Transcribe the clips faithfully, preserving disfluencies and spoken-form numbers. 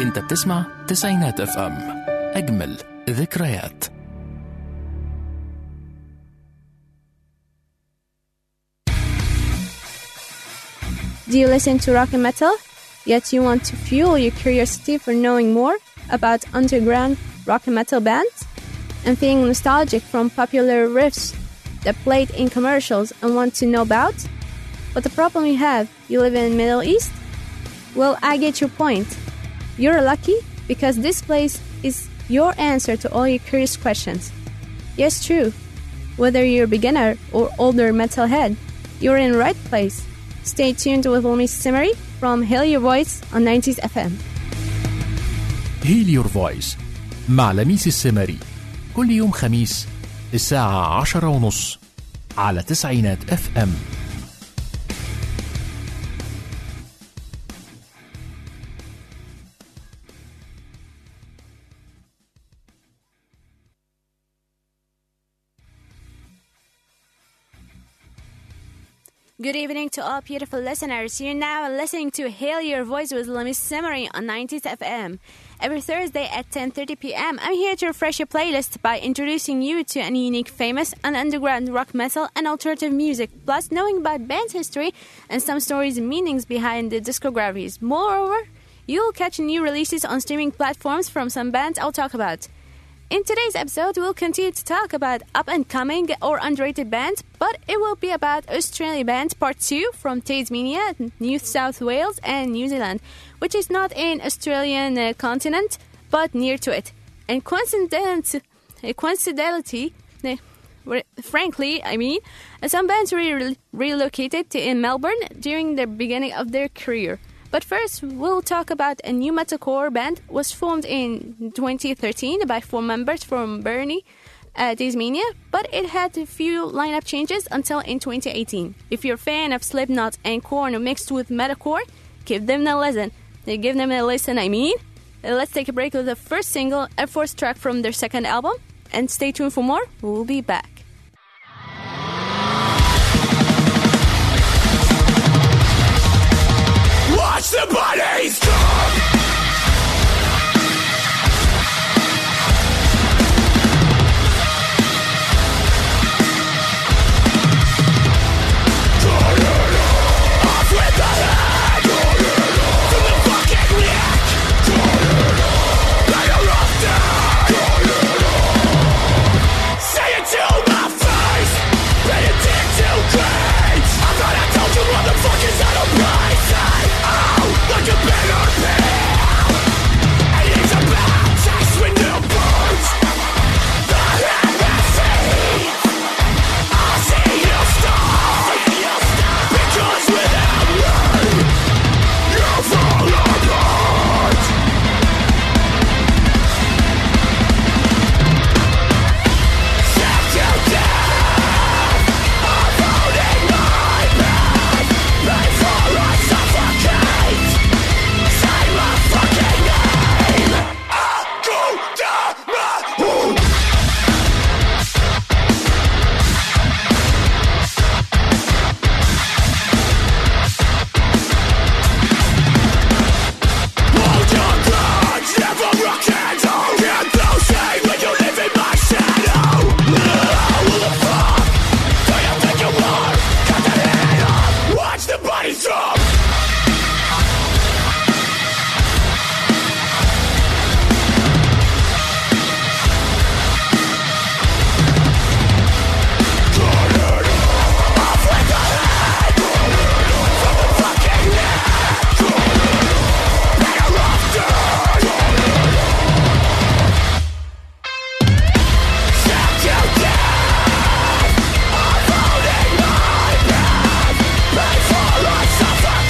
انت بتسمع تسعينات اف ام، اجمل ذكريات. Do you listen to rock and metal, yet you want to fuel your curiosity for knowing more about underground rock and metal bands? And feeling nostalgic from popular riffs that played in commercials and want to know about? But the problem you have, you live in the Middle East? Well, I get your point. You're lucky because this place is your answer to all your curious questions. Yes, true. Whether you're a beginner or older metalhead, you're in the right place. Stay tuned with Lamis Simari from Heal Your Voice on ناينتيز إف إم. Heal Your Voice مع لميس السمري كل يوم خميس الساعة عشرة ونص على تسعينات اف ام. Good evening to all beautiful listeners. You're now listening to Hail Your Voice with Lamis Simari on ناينتيز إف إم. Every Thursday at ten thirty p.m. I'm here to refresh your playlist by introducing you to any unique, famous, and underground rock, metal, and alternative music, plus knowing about band's history and some stories and meanings behind the discographies. Moreover, you'll catch new releases on streaming platforms from some bands I'll talk about. In today's episode, we'll continue to talk about up-and-coming or underrated bands, but it will be about Australian band Part two from Tasmania, New South Wales, and New Zealand, which is not in Australian uh, continent, but near to it. And coincidence, uh, coincidentally, uh, frankly, I mean, uh, some bands were re- relocated to in Melbourne during the beginning of their career. But first, we'll talk about a new metalcore band was formed in twenty thirteen by four members from Burnie, uh, Tasmania, but it had a few lineup changes until in twenty eighteen. If you're a fan of Slipknot and Korn mixed with metalcore, give them a listen. They give them a listen, I mean. Uh, let's take a break with the first single, a fourth track from their second album, and stay tuned for more. We'll be back. Watch the bodies come! Off with the head! From the fucking neck! Lay her off dead! Say it to my face! Pay a dick to great! I thought I told you motherfuckers I don't play! Like a better pill. And it's about chase with new boots. The hemisphere. I'll see you stop. Because without me, you fall apart. Step to death. I'm holding my breath. Before I suffocate. Say my fucking name. I'll go down my home. Hold your guns, never rock and roll. Can't blow shade when you live in my shadow. Who the fuck do you think you are? Cut the head off, watch the bodies drop. Before I suffer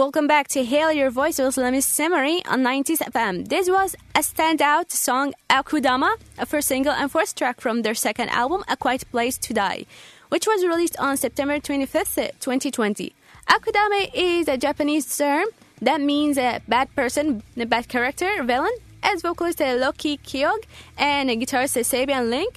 welcome back to Hail Your Voice with Lamis Simari on nineties F M. This was a standout song, Akudama, a first single and first track from their second album, A Quiet Place to Die, which was released on September twenty-fifth, twenty twenty. Akudama is a Japanese term that means a bad person, a bad character, villain, as vocalist Loki Kyog and guitarist Sabian Link,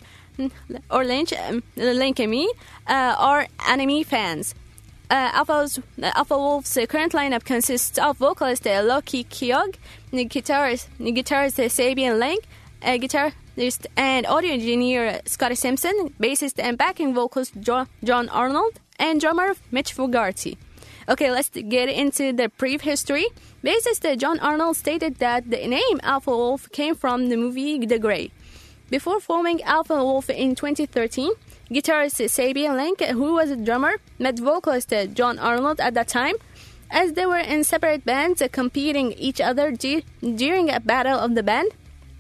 or Lynch, um, Link and me, uh, are anime fans. Uh, Alpha's, uh, Alpha Wolf's uh, current lineup consists of vocalist uh, Loki Kyog, guitarist, guitarist uh, Sabian Link, uh, guitarist and audio engineer uh, Scotty Simpson, bassist and backing vocalist jo- John Arnold, and drummer Mitch Fogarty. Okay, let's get into the brief history. Bassist uh, John Arnold stated that the name Alpha Wolf came from the movie The Grey. Before forming Alpha Wolf in twenty thirteen, guitarist Sabian Link, who was a drummer, met vocalist John Arnold at that time, as they were in separate bands competing each other d- during a battle of the band,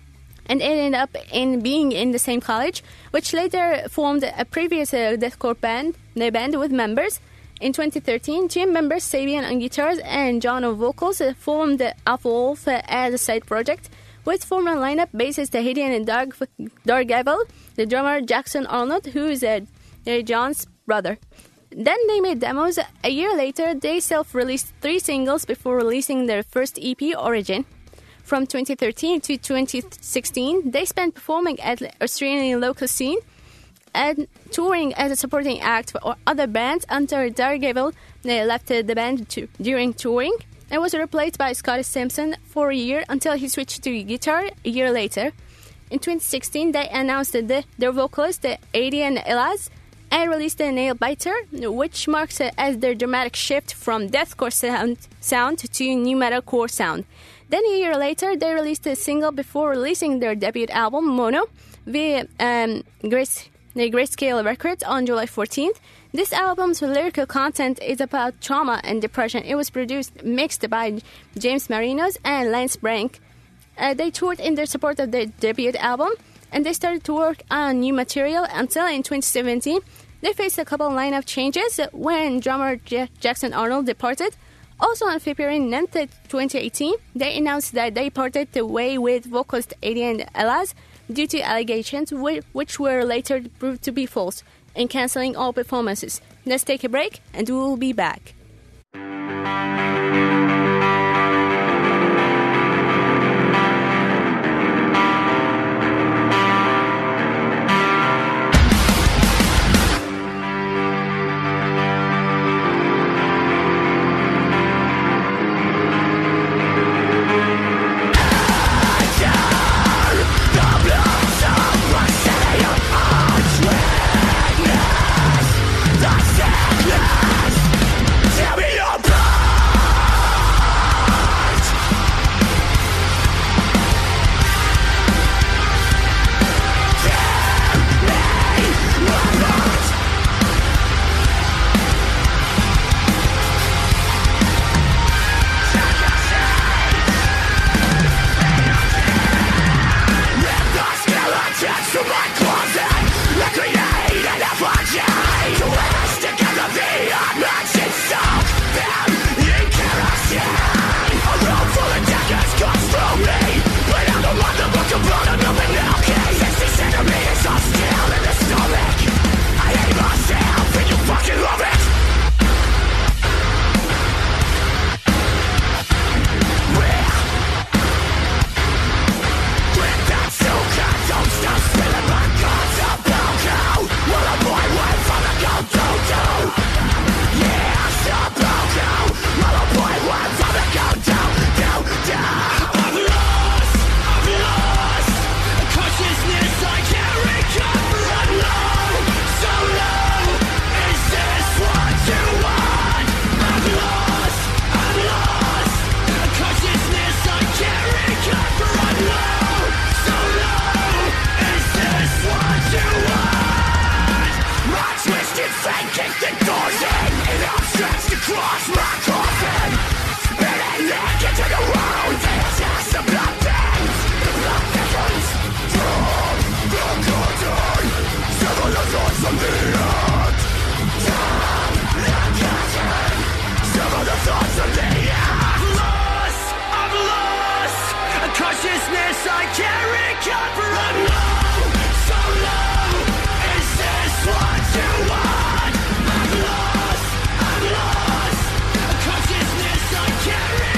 and ended up in being in the same college, which later formed a previous uh, deathcore band, the band with members. In twenty thirteen, team members Sabian on guitars and John on vocals uh, formed Alpha Wolf uh, as a side project, with former lineup bassist Hayden and Doug Dargavel, the drummer Jackson Arnold, who is uh, John's brother. Then they made demos. A year later, they self-released three singles before releasing their first E P, Origin. From twenty thirteen to twenty sixteen, they spent performing at the Australian local scene and touring as a supporting act for other bands until Dargavel left the band to, during touring, and was replaced by Scotty Simpson for a year until he switched to guitar a year later. In twenty sixteen, they announced the, their vocalist, Adrian Elaz, and released a Nail Biter, which marks uh, as their dramatic shift from deathcore sound, sound to new metalcore sound. Then a year later, they released a single before releasing their debut album, Mono, via um, Grace, Grayscale Records on July fourteenth. This album's lyrical content is about trauma and depression. It was produced, mixed by James Marinos and Lance Brank. Uh, they toured in their support of their debut album, and they started to work on new material until in twenty seventeen, they faced a couple lineup changes when drummer J- Jackson Arnold departed. Also on February ninth, twenty eighteen, they announced that they parted the way with vocalist Adrian Elaz due to allegations which were later proved to be false, and cancelling all performances. Let's take a break and we will be back. Tell me your pride.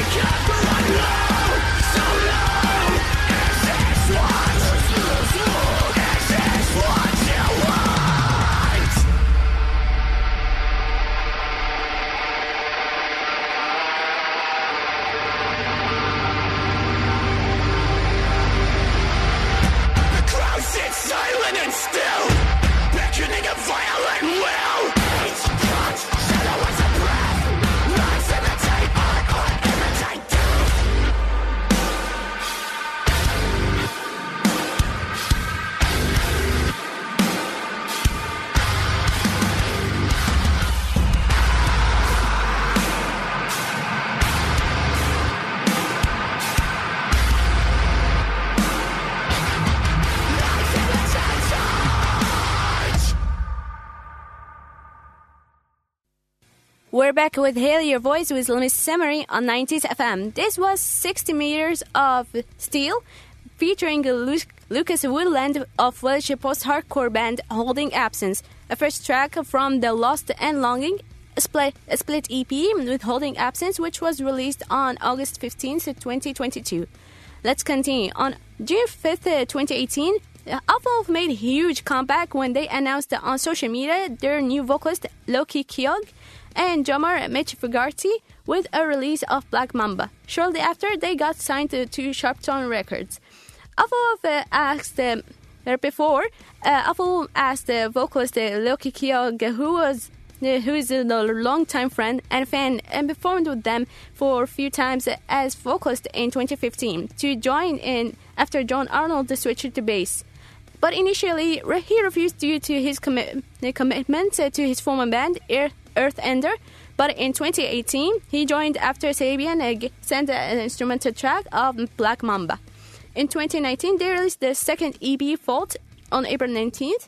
We're back with Hail Your Voice with Lemmy Summery on nineties F M. This was sixty meters of Steel, featuring Lu- Lucas Woodland of Welsh post-hardcore band Holding Absence, a first track from the Lost and Longing, a split, a split E P with Holding Absence, which was released on August fifteenth, twenty twenty-two. Let's continue. On June fifth, twenty eighteen, Alpha made a huge comeback when they announced on social media their new vocalist Loki Kyog and drummer Mitch Fogarty with a release of Black Mamba. Shortly after, they got signed to, to Sharptone Records. Alpha uh, asked uh, before, uh, Alpha asked the vocalist uh, Loki Kyog, who was uh, who is a longtime friend and fan, and performed with them for a few times as vocalist in twenty fifteen, to join in after John Arnold switched to bass. But initially, he refused due to his commi- commitment to his former band, Earth Ender. But in twenty eighteen, he joined after Sabian uh, sent an instrumental track of Black Mamba. In twenty nineteen, they released the second E P, Fault, on April nineteenth.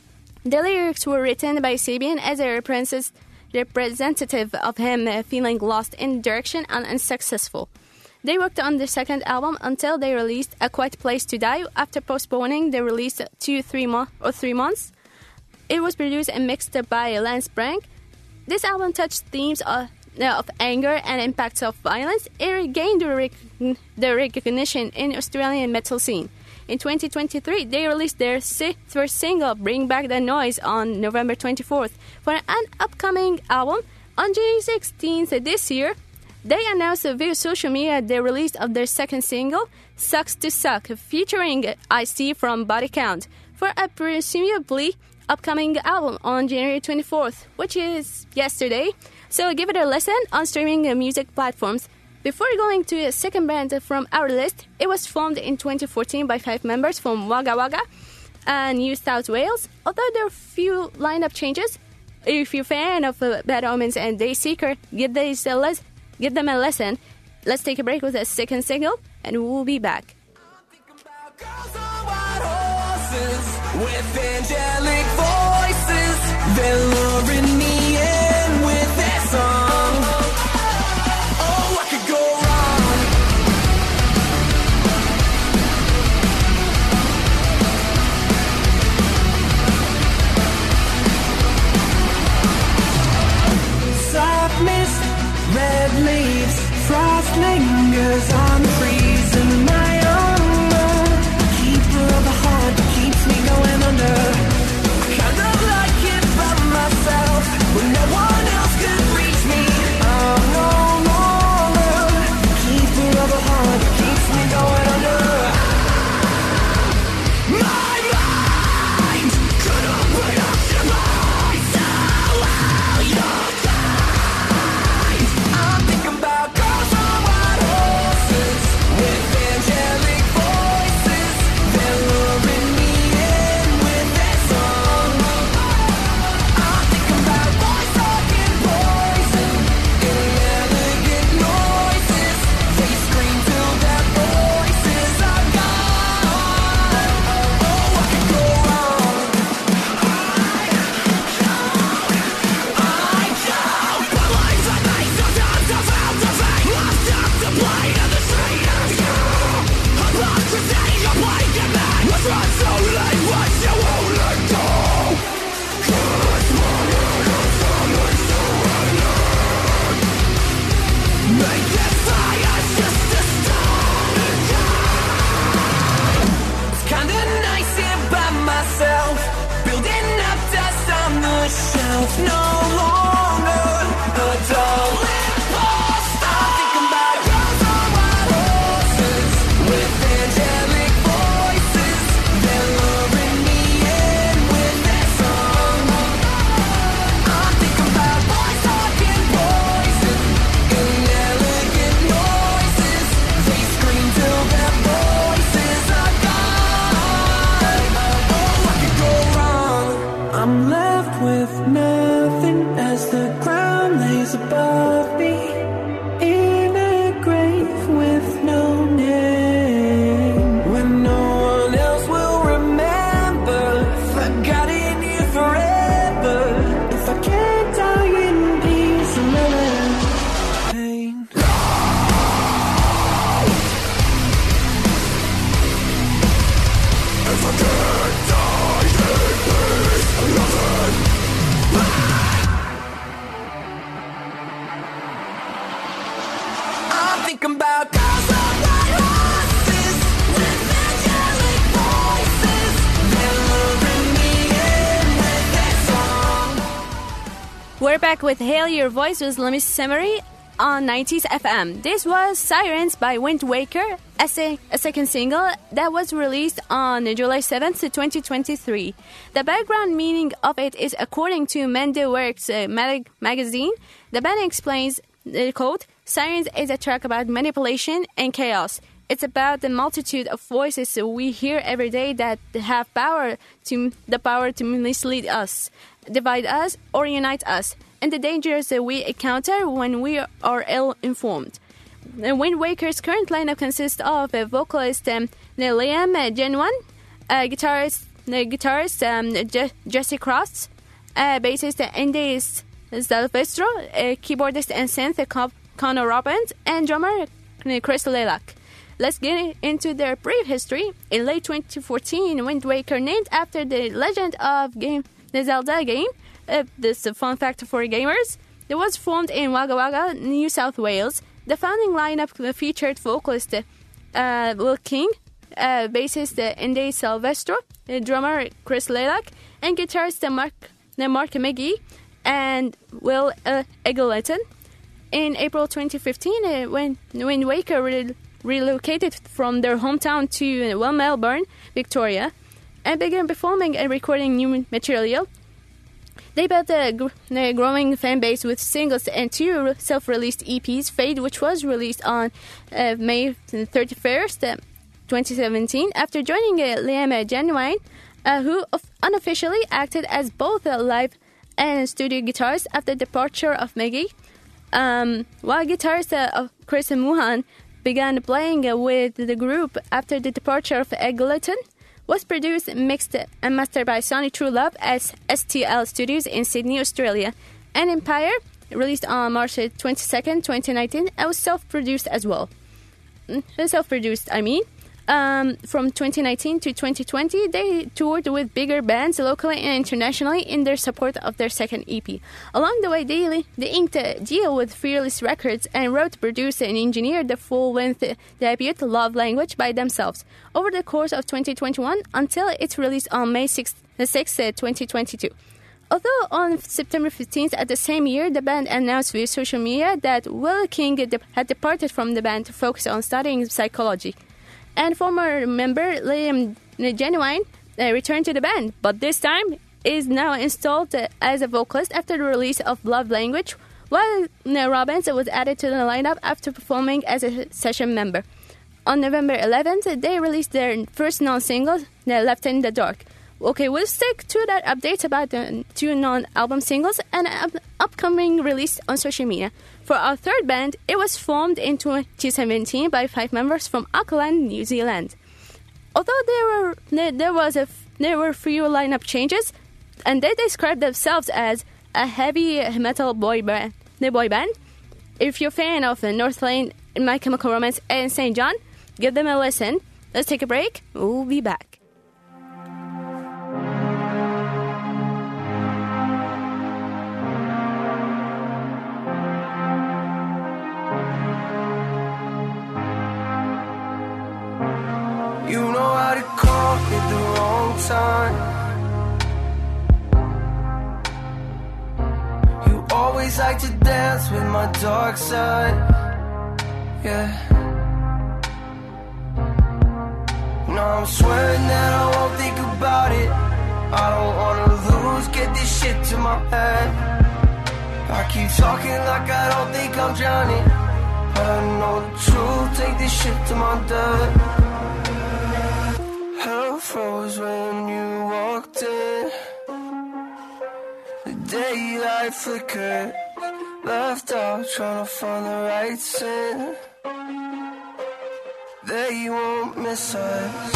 The lyrics were written by Sabian as a representative of him uh, feeling lost in direction and unsuccessful. They worked on the second album until they released A Quiet Place to Die after postponing the release to three mo- or three months. It was produced and mixed by Lance Brank. This album touched themes of, of anger and impacts of violence. It gained the, rec- the recognition in the Australian metal scene. In twenty twenty-three, they released their first single, Bring Back the Noise, on November twenty-fourth. For an upcoming album, on June sixteenth this year, they announced via social media the release of their second single, Sucks to Suck, featuring Ice-T from Body Count, for a presumably upcoming album on January twenty-fourth, which is yesterday. So give it a listen on streaming music platforms. Before going to a second band from our list, it was formed in twenty fourteen by five members from Wagga Wagga and New South Wales. Although there are few lineup changes, if you're a fan of uh, Bad Omens and Dayseeker, give, these a les- give them a listen. Let's take a break with a second single, and we'll be back. With angelic voices, they're luring me in with their song. Oh, what could go wrong? Soft mist, red leaves, frost lingers on the breeze, and my armor, keeper of the heart, keeps me going under. I kind of like it by myself. about girls on white horses with angelic voices. They're luring me in with their song. We're back with Hail Your Voice with Lemmy Semery on nineties F M. This was Sirens by Wind Waker, a, se- a second single that was released on July seventh, twenty twenty-three. The background meaning of it is according to Mendeworks uh, mag- magazine. The band explains, uh, quote, Sirens is a track about manipulation and chaos. It's about the multitude of voices we hear every day that have power to the power to mislead us, divide us, or unite us, and the dangers that we encounter when we are ill-informed. Wind Waker's current lineup consists of a vocalist um, Liam Genuine, a guitarist, a guitarist um, Je- Jesse Cross, a bassist Andy Silvestro, a keyboardist and synth Connor Robbins, and drummer Chris Lilac. Let's get into their brief history. In late twenty fourteen, Wind Waker, named after the legend of game, the Zelda game, uh, this is a fun fact for gamers, it was formed in Wagga Wagga, New South Wales. The founding lineup featured vocalist uh, Will King, uh, bassist uh, Andy Silvestro, uh, drummer Chris Lilac, and guitarist uh, Mark, uh, Mark McGee and Will uh, Eggleton. In April twenty fifteen, uh, when Wind Waker re- relocated from their hometown to uh, well, Melbourne, Victoria, and began performing and recording new material. They built a, gr- a growing fan base with singles and two self-released E Ps, Fade, which was released on uh, May thirty-first, uh, twenty seventeen, after joining uh, Liam Genuine, uh, who unofficially acted as both a live and studio guitarist after the departure of Maggie. Um, while guitarist uh, Chris Muhan began playing uh, with the group after the departure of Eggleton, was produced, mixed, and mastered by Sony True Love at S T L Studios in Sydney, Australia. And Empire, released on March twenty-second, twenty nineteen, and was self-produced as well. Self-produced, I mean. Um, from twenty nineteen to twenty twenty, they toured with bigger bands locally and internationally in their support of their second E P. Along the way, they, they inked a deal with Fearless Records and wrote, produced, and engineered the full-length debut Love Language by themselves over the course of twenty twenty-one until its release on May sixth, twenty twenty-two. Although on September fifteenth at the same year, the band announced via social media that Will King had departed from the band to focus on studying psychology. And former member Liam Genuine uh, returned to the band, but this time is now installed uh, as a vocalist after the release of Love Language, while uh, Robbins was added to the lineup after performing as a session member. On November eleventh, they released their first non-single, Left in the Dark. Okay, we'll stick to that updates about the two non-album singles and up- upcoming release on social media. For our third band, it was formed in twenty seventeen by five members from Auckland, New Zealand. Although there were there, there was a there were few lineup changes, and they described themselves as a heavy metal boy band. The boy band. If you're a fan of Northlane, My Chemical Romance, and Saint John, give them a listen. Let's take a break. We'll be back. You know how to call at the wrong time. You always like to dance with my dark side. Yeah. No, I'm swearing that I won't think about it. I don't wanna lose, get this shit to my head. I keep talking like I don't think I'm drowning, but I know the truth, take this shit to my dad. Hell froze when you walked in. The daylight flickered. Left out trying to find the right sin. They won't miss us.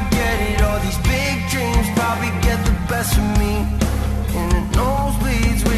Forget it. All these big dreams probably get the best of me. In the nosebleeds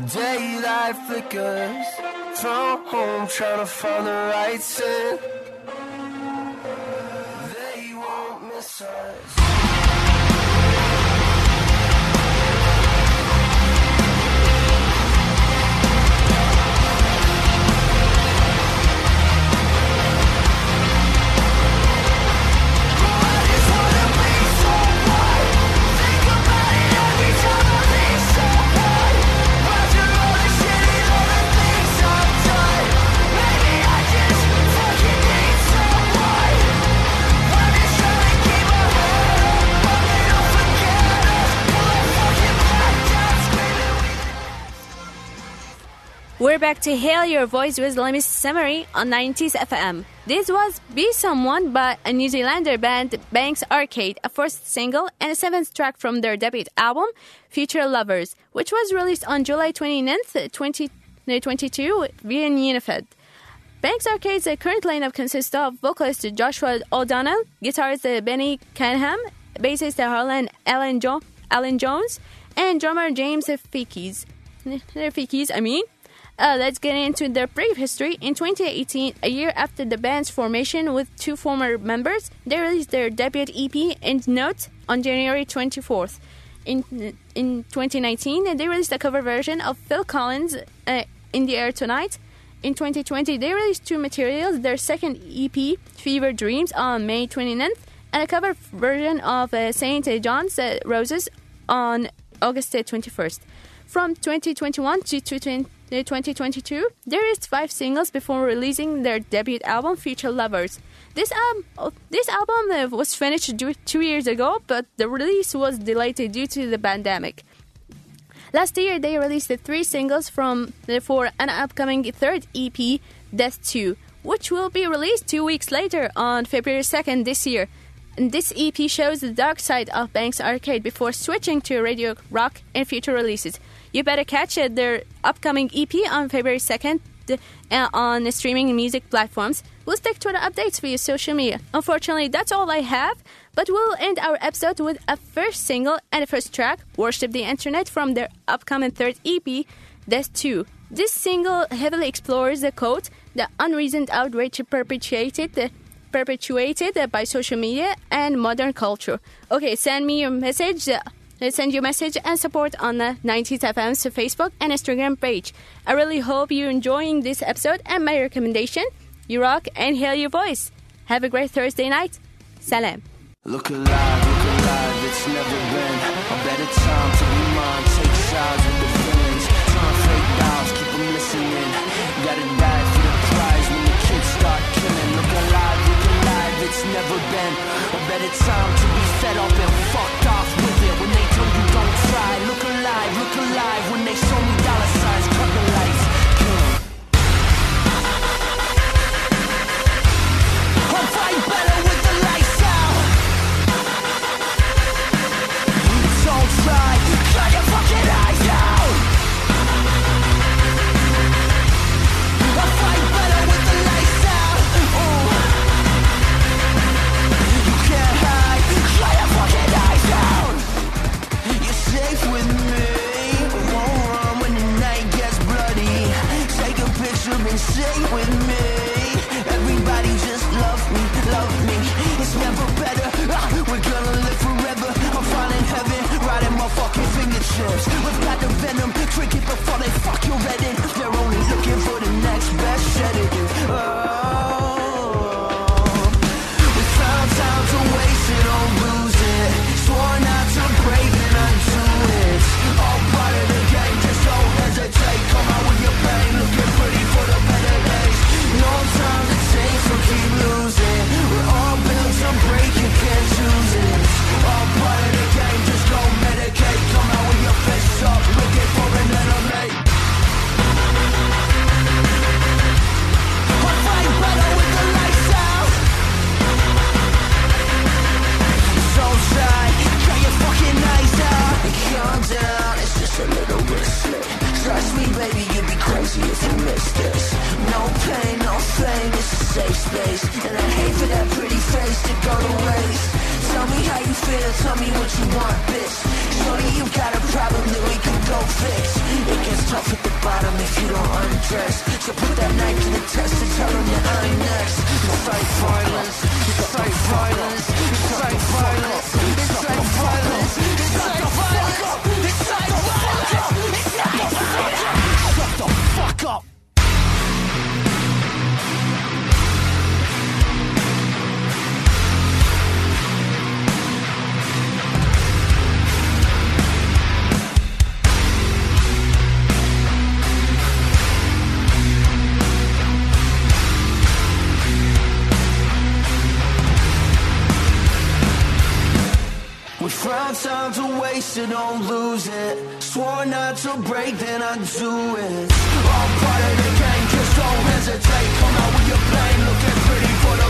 Daylight flickers from home, trying to find the right scent. They won't miss us. We're back to Hail Your Voice with Lemmy Summary on nineties F M. This was Be Someone by a New Zealander band, Banks Arcade, a first single and a seventh track from their debut album, Future Lovers, which was released on July twenty-ninth, twenty twenty-two via Unifed. Banks Arcade's current lineup consists of vocalist Joshua O'Donnell, guitarist Benny Canham, bassist Harlan Alan, jo- Alan Jones, and drummer James Fikis. Fikis, I mean. Uh, let's get into their brief history. In twenty eighteen, a year after the band's formation with two former members, they released their debut E P, End Note, on January twenty-fourth. In in twenty nineteen, they released a cover version of Phil Collins' uh, In the Air Tonight. In twenty twenty, they released two materials, their second E P, Fever Dreams, on May twenty-ninth, and a cover version of uh, Saint John's uh, Roses on August twenty-first. From twenty twenty-one to twenty twenty-two, they released five singles before releasing their debut album, Future Lovers. This, um, this album uh, was finished two years ago, but the release was delayed due to the pandemic. Last year, they released the three singles from for an upcoming third E P, Death two, which will be released two weeks later on February second this year. And this E P shows the dark side of Banks Arcade before switching to radio rock and future releases. You better catch uh, their upcoming E P on February second uh, on streaming music platforms. We'll stick to the updates via social media. Unfortunately, that's all I have, but we'll end our episode with a first single and a first track, Worship the Internet, from their upcoming third E P, Death two. This single heavily explores the quote, the unreasoned outrage perpetuated, uh, perpetuated uh, by social media and modern culture. Okay, send me your message. Uh, Send your message and support on the nineties F M's Facebook and Instagram page. I really hope you're enjoying this episode and my recommendation. You rock and hail your voice. Have a great Thursday night. Salam. Look alive, look alive, it's never been a better time to be mine. Take sides with the villains, trying to fake dolls, keep them listening. Gotta die for the prize when the kids start killing. Look alive, look alive, it's never been a better time to be fed up and fucked off with it. When they tell you don't try, look alive, look alive. When they show me dollar signs, cut the lights, kill 'em. I'll fight better with the lights out. Don't try, cut your fucking eyes out. I'll fight better with the lights out. Ooh. You can't hide, cut your fucking eyes out. You're safe with me, won't run when the night gets bloody. Take a picture and stay with me. Everybody just love me, love me. It's never better, ah, we're gonna live forever. I'm finding heaven right in my fucking fingertips. We've got the venom, drink it before they fuck your Reddit. They're only looking for the next best sedative. Oh, we found time to waste it, don't lose it. Swore not to break and undo it. All part of the game, just don't hesitate. Come out with your pain, looking pretty for the better days. No time to change, so keep losing. We're all built to break, you can't choose it. All part of the game, just go medicate. Come out with your fists up, looking for an enemy. I'll fight better with the lights out. So shy, cut your fucking eyes out. Calm down, it's just a little bit slick. Trust me, baby, you'd be crazy if you missed this. No pain, no fame, it's a safe space. And I hate for that pretty face to go to waste. Tell me how you feel, tell me what you want, bitch. Shorty, you got a problem that we can go fix. It gets tough at the bottom if you don't undress. So put that knife to the test and tell them you ain't next. It's fake violence, it's fake violence, it's fake violence, it's fake violence, it's fake violence, it's fake violence, it's fake violence. Shut the fuck up. We found time to waste it, don't lose it. Swore not to break, then I do it. All part of the game, just don't hesitate. Come out with your blame, looking pretty for the